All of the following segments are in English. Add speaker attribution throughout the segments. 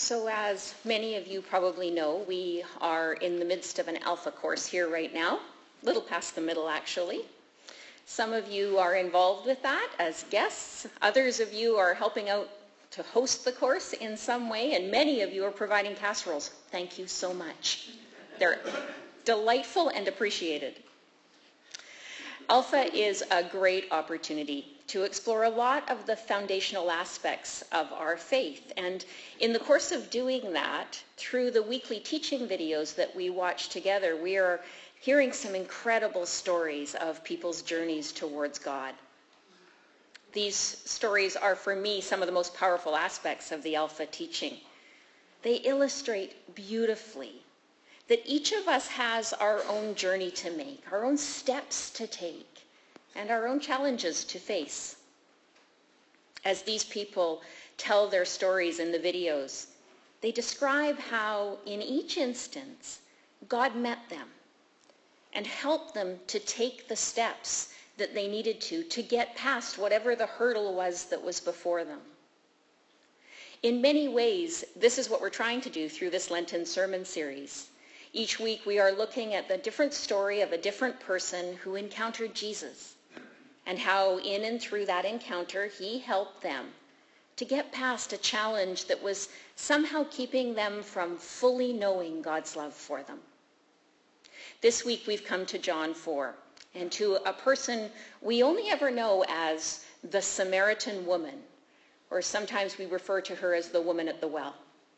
Speaker 1: So as many of you probably know, we are in the midst of an Alpha course here right now, a little past the middle actually. Some of you are involved with that as guests. Others of you are helping out to host the course in some way, and many of you are providing casseroles. Thank you so much. They're delightful and appreciated. Alpha is a great opportunity to explore a lot of the foundational aspects of our faith. And in the course of doing that, through the weekly teaching videos that we watch together, we are hearing some incredible stories of people's journeys towards God. These stories are, for me, some of the most powerful aspects of the Alpha teaching. They illustrate beautifully that each of us has our own journey to make, our own steps to take, and our own challenges to face. As these people tell their stories in the videos, they describe how, in each instance, God met them and helped them to take the steps that they needed to get past whatever the hurdle was that was before them. In many ways, this is what we're trying to do through this Lenten sermon series. Each week we are looking at the different story of a different person who encountered Jesus and how in and through that encounter he helped them to get past a challenge that was somehow keeping them from fully knowing God's love for them. This week we've come to John 4 and to a person we only ever know as the Samaritan woman, or sometimes we refer to her as the woman at the well.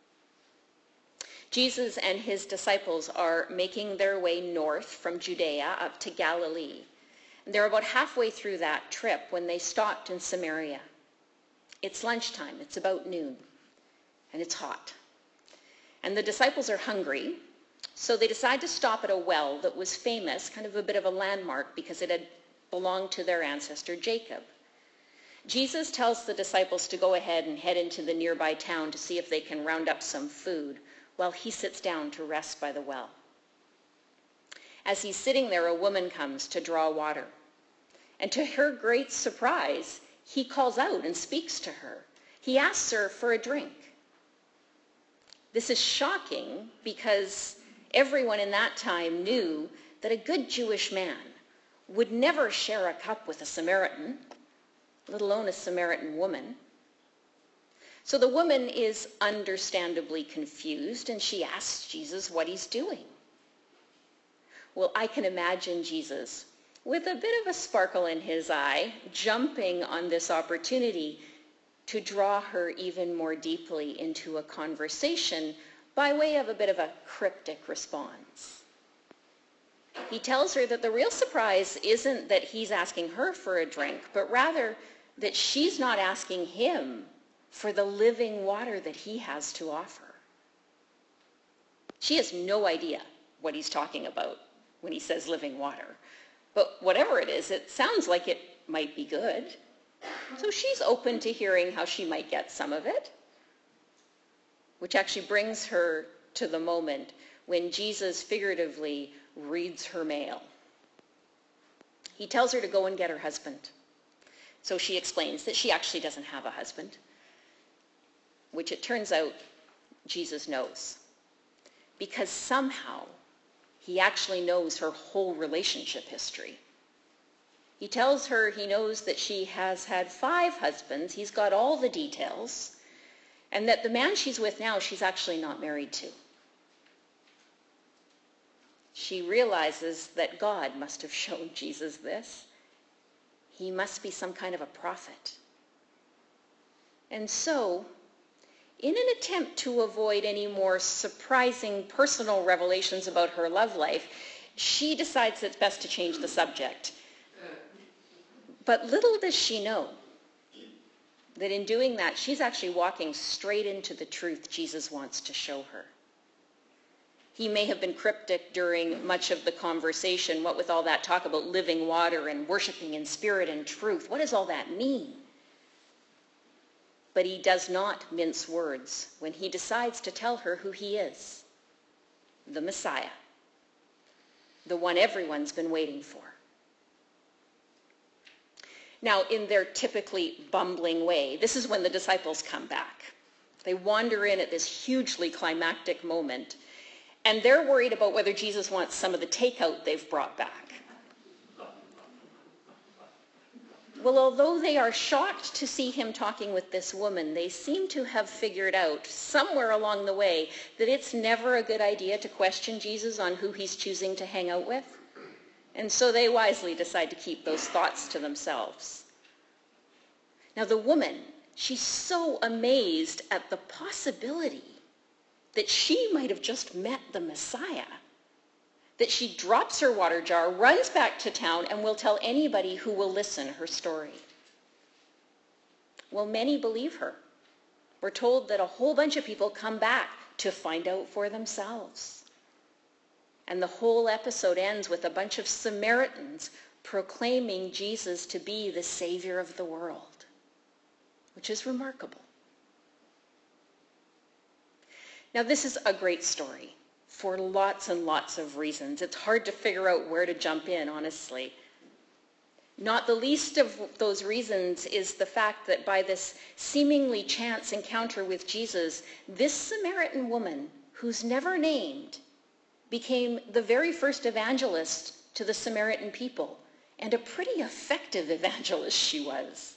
Speaker 1: Jesus and his disciples are making their way north from Judea up to Galilee. They're about halfway through that trip when they stopped in Samaria. It's lunchtime, it's about noon, and it's hot. And the disciples are hungry, so they decide to stop at a well that was famous, kind of a bit of a landmark, because it had belonged to their ancestor Jacob. Jesus tells the disciples to go ahead and head into the nearby town to see if they can round up some food, while he sits down to rest by the well. As he's sitting there, a woman comes to draw water. And to her great surprise, he calls out and speaks to her. He asks her for a drink. This is shocking because everyone in that time knew that a good Jewish man would never share a cup with a Samaritan, let alone a Samaritan woman. So the woman is understandably confused, and she asks Jesus what he's doing. Well, I can imagine Jesus, with a bit of a sparkle in his eye, jumping on this opportunity to draw her even more deeply into a conversation by way of a bit of a cryptic response. He tells her that the real surprise isn't that he's asking her for a drink, but rather that she's not asking him for the living water that he has to offer. She has no idea what he's talking about when he says living water. But whatever it is, it sounds like it might be good. So she's open to hearing how she might get some of it, which actually brings her to the moment when Jesus figuratively reads her mail. He tells her to go and get her husband. So she explains that she actually doesn't have a husband, which it turns out Jesus knows, because somehow he actually knows her whole relationship history. He tells her he knows that she has had 5 husbands, he's got all the details, and that the man she's with now, she's actually not married to. She realizes that God must have shown Jesus this. He must be some kind of a prophet. And so, in an attempt to avoid any more surprising personal revelations about her love life, she decides it's best to change the subject. But little does she know that in doing that, she's actually walking straight into the truth Jesus wants to show her. He may have been cryptic during much of the conversation, what with all that talk about living water and worshiping in spirit and truth. What does all that mean? But he does not mince words when he decides to tell her who he is, the Messiah, the one everyone's been waiting for. Now, in their typically bumbling way, this is when the disciples come back. They wander in at this hugely climactic moment, and they're worried about whether Jesus wants some of the takeout they've brought back. Well, although they are shocked to see him talking with this woman, they seem to have figured out somewhere along the way that it's never a good idea to question Jesus on who he's choosing to hang out with. And so they wisely decide to keep those thoughts to themselves. Now the woman, she's so amazed at the possibility that she might have just met the Messiah, that she drops her water jar, runs back to town, and will tell anybody who will listen her story. Well, many believe her. We're told that a whole bunch of people come back to find out for themselves. And the whole episode ends with a bunch of Samaritans proclaiming Jesus to be the Savior of the world, which is remarkable. Now, this is a great story for lots and lots of reasons. It's hard to figure out where to jump in, honestly. Not the least of those reasons is the fact that by this seemingly chance encounter with Jesus, this Samaritan woman, who's never named, became the very first evangelist to the Samaritan people, and a pretty effective evangelist she was.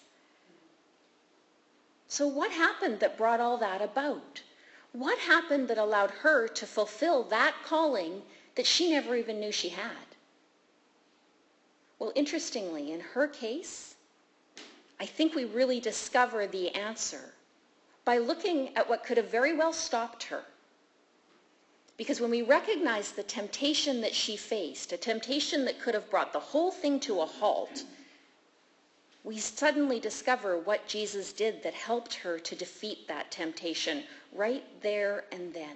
Speaker 1: So what happened that brought all that about? What happened that allowed her to fulfill that calling that she never even knew she had? Well, interestingly, in her case, I think we really discover the answer by looking at what could have very well stopped her. Because when we recognize the temptation that she faced, a temptation that could have brought the whole thing to a halt, we suddenly discover what Jesus did that helped her to defeat that temptation right there and then.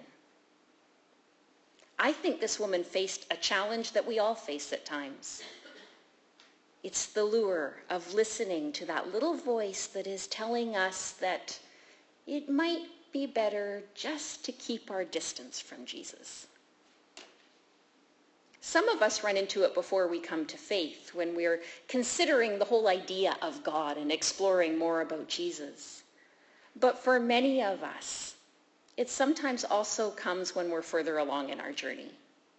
Speaker 1: I think this woman faced a challenge that we all face at times. It's the lure of listening to that little voice that is telling us that it might be better just to keep our distance from Jesus. Some of us run into it before we come to faith, when we're considering the whole idea of God and exploring more about Jesus. But for many of us, it sometimes also comes when we're further along in our journey.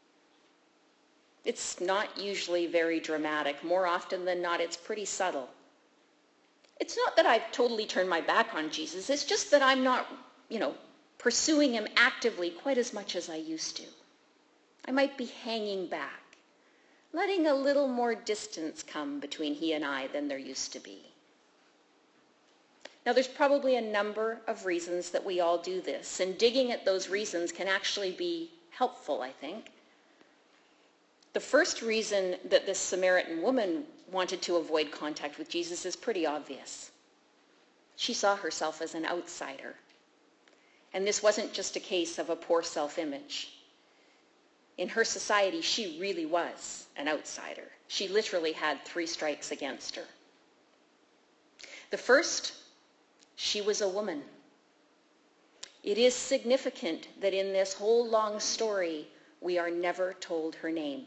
Speaker 1: It's not usually very dramatic. More often than not, it's pretty subtle. It's not that I've totally turned my back on Jesus. It's just that I'm not, pursuing him actively quite as much as I used to. I might be hanging back, letting a little more distance come between he and I than there used to be. Now, there's probably a number of reasons that we all do this, and digging at those reasons can actually be helpful, I think. The first reason that this Samaritan woman wanted to avoid contact with Jesus is pretty obvious. She saw herself as an outsider. And this wasn't just a case of a poor self-image. In her society, she really was an outsider. She literally had 3 strikes against her. The first, she was a woman. It is significant that in this whole long story, we are never told her name.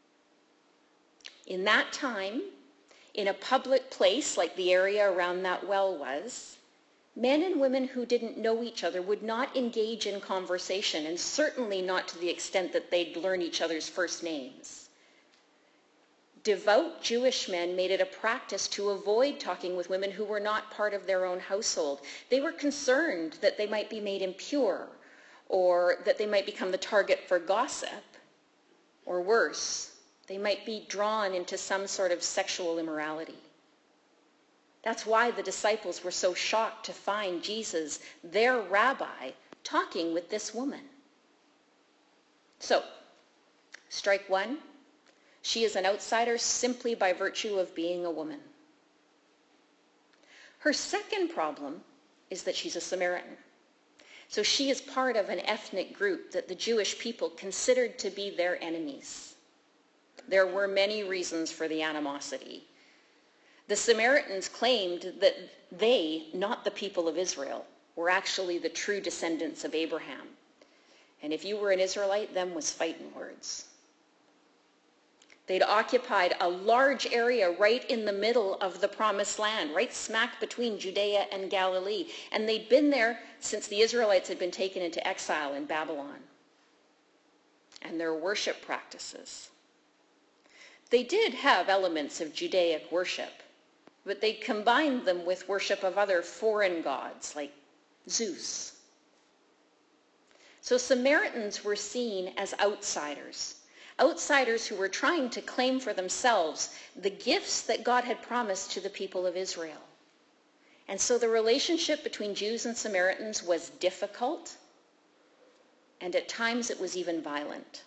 Speaker 1: In that time, in a public place like the area around that well was, men and women who didn't know each other would not engage in conversation, and certainly not to the extent that they'd learn each other's first names. Devout Jewish men made it a practice to avoid talking with women who were not part of their own household. They were concerned that they might be made impure, or that they might become the target for gossip, or worse, they might be drawn into some sort of sexual immorality. That's why the disciples were so shocked to find Jesus, their rabbi, talking with this woman. So, strike 1, she is an outsider simply by virtue of being a woman. Her second problem is that she's a Samaritan. So she is part of an ethnic group that the Jewish people considered to be their enemies. There were many reasons for the animosity. The Samaritans claimed that they, not the people of Israel, were actually the true descendants of Abraham. And if you were an Israelite, them was fighting words. They'd occupied a large area right in the middle of the Promised Land, right smack between Judea and Galilee. And they'd been there since the Israelites had been taken into exile in Babylon. And their worship practices. They did have elements of Judaic worship, but they combined them with worship of other foreign gods like Zeus. So Samaritans were seen as outsiders who were trying to claim for themselves the gifts that God had promised to the people of Israel. And so the relationship between Jews and Samaritans was difficult, and at times it was even violent.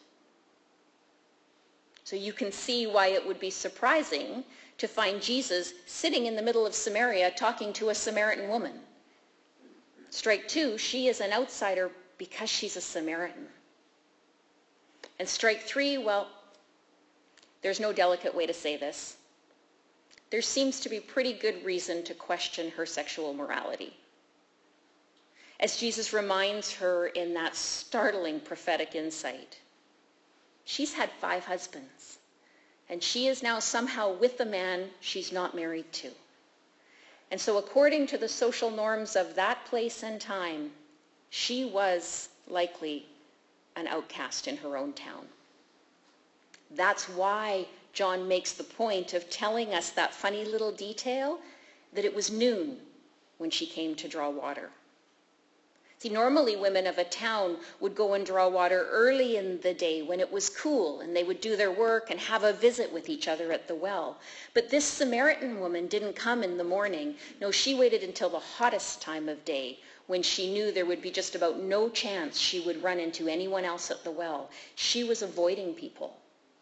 Speaker 1: So you can see why it would be surprising to find Jesus sitting in the middle of Samaria talking to a Samaritan woman. Strike two, she is an outsider because she's a Samaritan. And strike three, well, there's no delicate way to say this. There seems to be pretty good reason to question her sexual morality. As Jesus reminds her in that startling prophetic insight, she's had 5 husbands, and she is now somehow with a man she's not married to. And so according to the social norms of that place and time, she was likely an outcast in her own town. That's why John makes the point of telling us that funny little detail that it was noon when she came to draw water. See, normally women of a town would go and draw water early in the day when it was cool, and they would do their work and have a visit with each other at the well. But this Samaritan woman didn't come in the morning. No, she waited until the hottest time of day, when she knew there would be just about no chance she would run into anyone else at the well. She was avoiding people.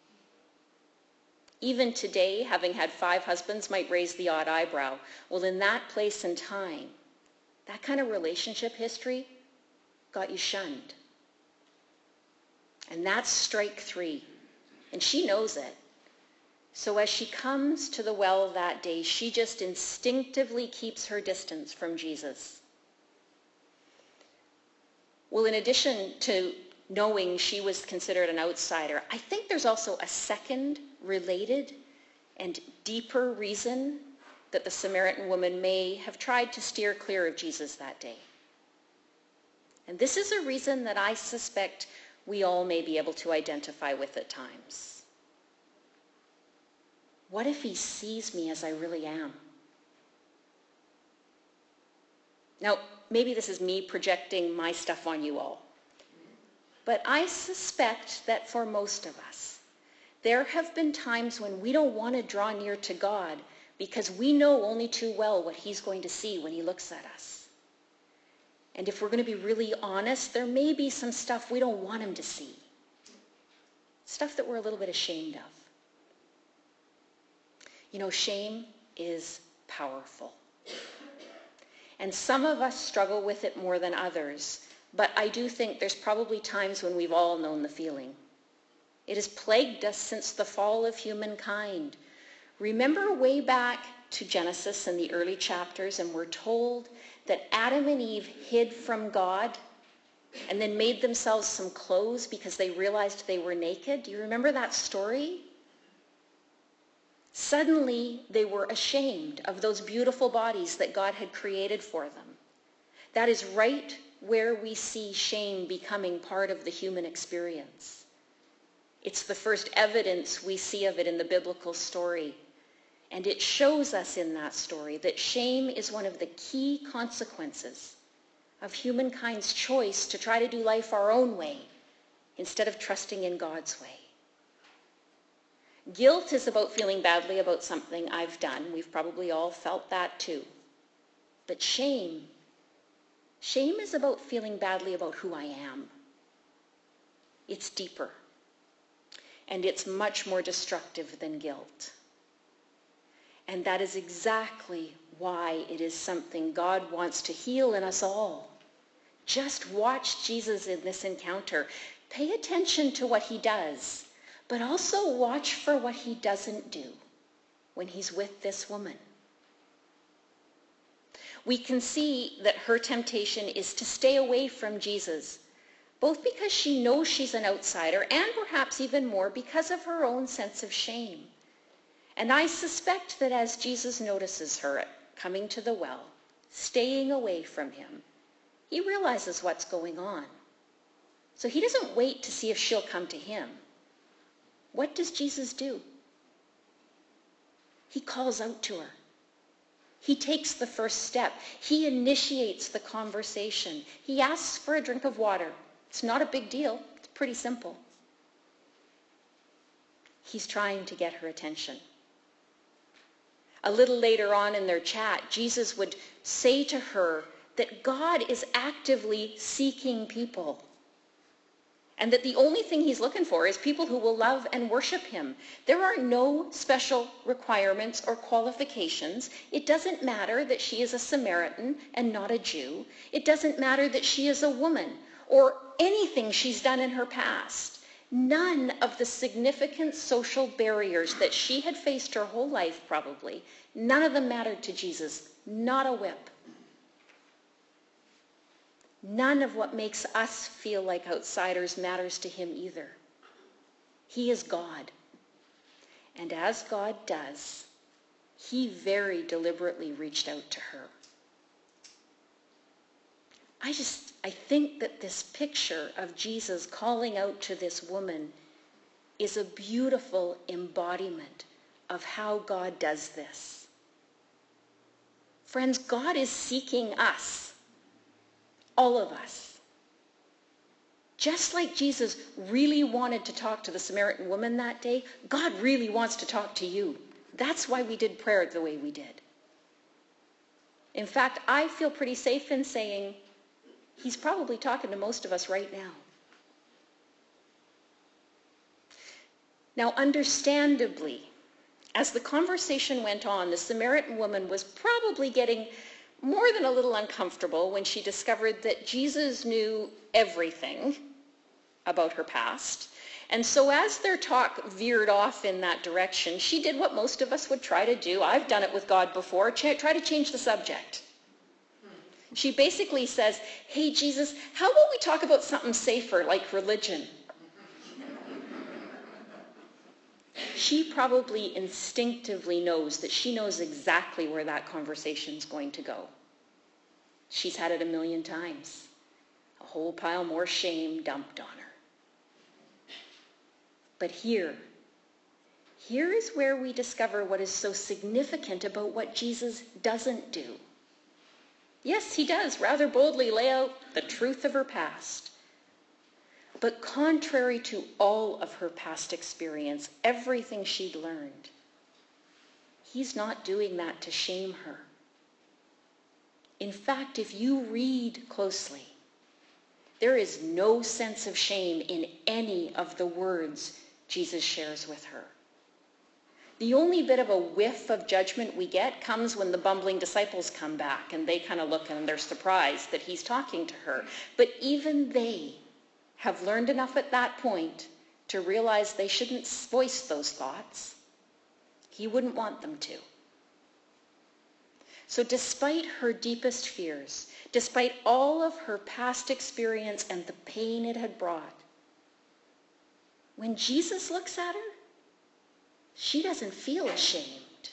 Speaker 1: Even today, having had 5 husbands might raise the odd eyebrow. Well, in that place and time, that kind of relationship history got you shunned. And that's strike 3. And she knows it. So as she comes to the well that day, she just instinctively keeps her distance from Jesus. Well, in addition to knowing she was considered an outsider, I think there's also a second related and deeper reason that the Samaritan woman may have tried to steer clear of Jesus that day. And this is a reason that I suspect we all may be able to identify with at times. What if he sees me as I really am? Now, maybe this is me projecting my stuff on you all. But I suspect that for most of us, there have been times when we don't want to draw near to God because we know only too well what he's going to see when he looks at us. And if we're going to be really honest, there may be some stuff we don't want him to see. Stuff that we're a little bit ashamed of. You know, shame is powerful. And some of us struggle with it more than others, but I do think there's probably times when we've all known the feeling. It has plagued us since the fall of humankind. Remember way back to Genesis in the early chapters, and we're told that Adam and Eve hid from God and then made themselves some clothes because they realized they were naked. Do you remember that story? Suddenly, they were ashamed of those beautiful bodies that God had created for them. That is right where we see shame becoming part of the human experience. It's the first evidence we see of it in the biblical story. And it shows us in that story that shame is one of the key consequences of humankind's choice to try to do life our own way instead of trusting in God's way. Guilt is about feeling badly about something I've done. We've probably all felt that too. But shame is about feeling badly about who I am. It's deeper. And it's much more destructive than guilt. And that is exactly why it is something God wants to heal in us all. Just watch Jesus in this encounter. Pay attention to what he does, but also watch for what he doesn't do when he's with this woman. We can see that her temptation is to stay away from Jesus, both because she knows she's an outsider and perhaps even more because of her own sense of shame. And I suspect that as Jesus notices her coming to the well, staying away from him, he realizes what's going on. So he doesn't wait to see if she'll come to him. What does Jesus do? He calls out to her. He takes the first step. He initiates the conversation. He asks for a drink of water. It's not a big deal. It's pretty simple. He's trying to get her attention. A little later on in their chat, Jesus would say to her that God is actively seeking people, and that the only thing he's looking for is people who will love and worship him. There are no special requirements or qualifications. It doesn't matter that she is a Samaritan and not a Jew. It doesn't matter that she is a woman or anything she's done in her past. None of the significant social barriers that she had faced her whole life probably, none of them mattered to Jesus, not a whip. None of what makes us feel like outsiders matters to him either. He is God. And as God does, he very deliberately reached out to her. I think that this picture of Jesus calling out to this woman is a beautiful embodiment of how God does this. Friends, God is seeking us, all of us. Just like Jesus really wanted to talk to the Samaritan woman that day, God really wants to talk to you. That's why we did prayer the way we did. In fact, I feel pretty safe in saying he's probably talking to most of us right now. Now, understandably, as the conversation went on, the Samaritan woman was probably getting more than a little uncomfortable when she discovered that Jesus knew everything about her past. And so as their talk veered off in that direction, she did what most of us would try to do. I've done it with God before. Try to change the subject. She basically says, "Hey, Jesus, how about we talk about something safer like religion?" She probably instinctively knows that she knows exactly where that conversation's going to go. She's had it 1,000,000 times. A whole pile more shame dumped on her. But here is where we discover what is so significant about what Jesus doesn't do. Yes, he does rather boldly lay out the truth of her past. But contrary to all of her past experience, everything she'd learned, he's not doing that to shame her. In fact, if you read closely, there is no sense of shame in any of the words Jesus shares with her. The only bit of a whiff of judgment we get comes when the bumbling disciples come back and they kind of look and they're surprised that he's talking to her. But even they have learned enough at that point to realize they shouldn't voice those thoughts. He wouldn't want them to. So despite her deepest fears, despite all of her past experience and the pain it had brought, when Jesus looks at her, she doesn't feel ashamed.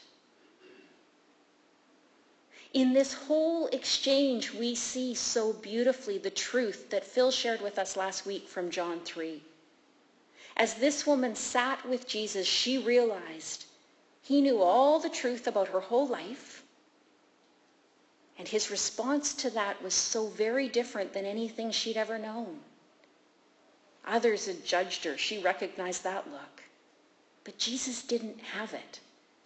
Speaker 1: In this whole exchange, we see so beautifully the truth that Phil shared with us last week from John 3. As this woman sat with Jesus, she realized he knew all the truth about her whole life, and his response to that was so very different than anything she'd ever known. Others had judged her. She recognized that look. But Jesus didn't have it.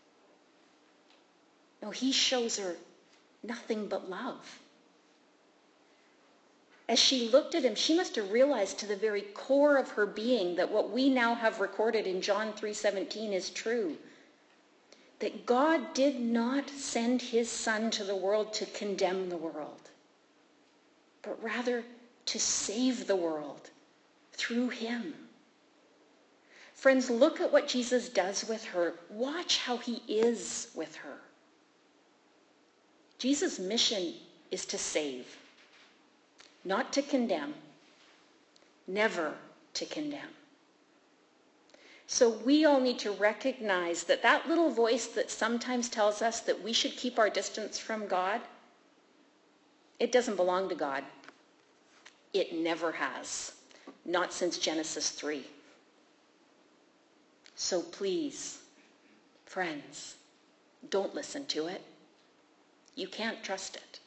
Speaker 1: No, he shows her nothing but love. As she looked at him, she must have realized to the very core of her being that what we now have recorded in John 3:17 is true. That God did not send his Son to the world to condemn the world, but rather to save the world through him. Friends, look at what Jesus does with her. Watch how he is with her. Jesus' mission is to save, not to condemn. never to condemn. So we all need to recognize that that little voice that sometimes tells us that we should keep our distance from God, it doesn't belong to God. It never has. Not since Genesis 3. So please, friends, don't listen to it. You can't trust it.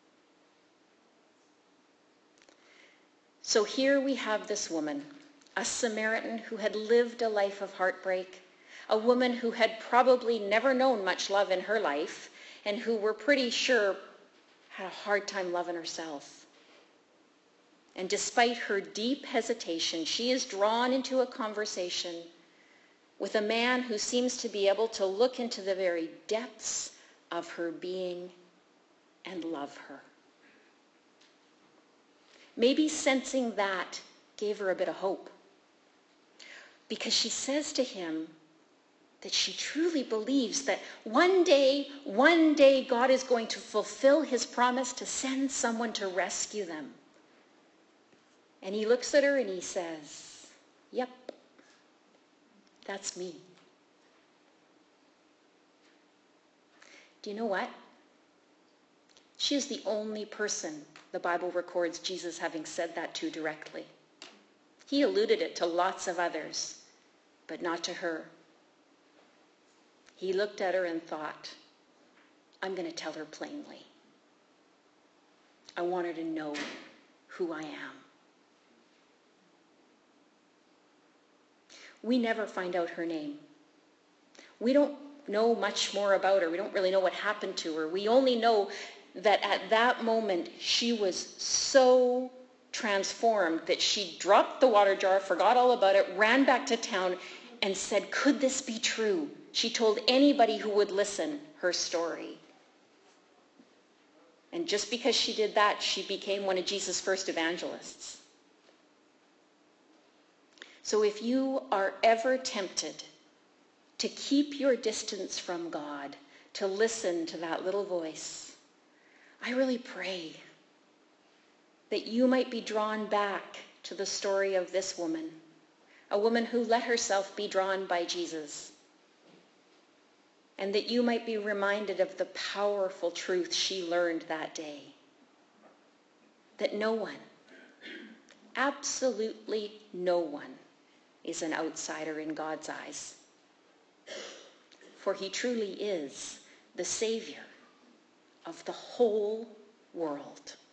Speaker 1: So here we have this woman, a Samaritan who had lived a life of heartbreak, a woman who had probably never known much love in her life, and who we're pretty sure had a hard time loving herself. And despite her deep hesitation, she is drawn into a conversation with a man who seems to be able to look into the very depths of her being and love her. Maybe sensing that gave her a bit of hope, because she says to him that she truly believes that one day, God is going to fulfill his promise to send someone to rescue them. And he looks at her and he says, "Yep, that's me." Do you know what? She is the only person the Bible records Jesus having said that to directly. He alluded it to lots of others, but not to her. He looked at her and thought, I'm going to tell her plainly. I want her to know who I am. We never find out her name. We don't know much more about her. We don't really know what happened to her. We only know that at that moment she was so transformed that she dropped the water jar, forgot all about it, ran back to town and said, could this be true? She told anybody who would listen her story. And just because she did that, she became one of Jesus' first evangelists. So if you are ever tempted to keep your distance from God, to listen to that little voice, I really pray that you might be drawn back to the story of this woman, a woman who let herself be drawn by Jesus, and that you might be reminded of the powerful truth she learned that day, that no one, absolutely no one, is an outsider in God's eyes. For he truly is the Savior of the whole world.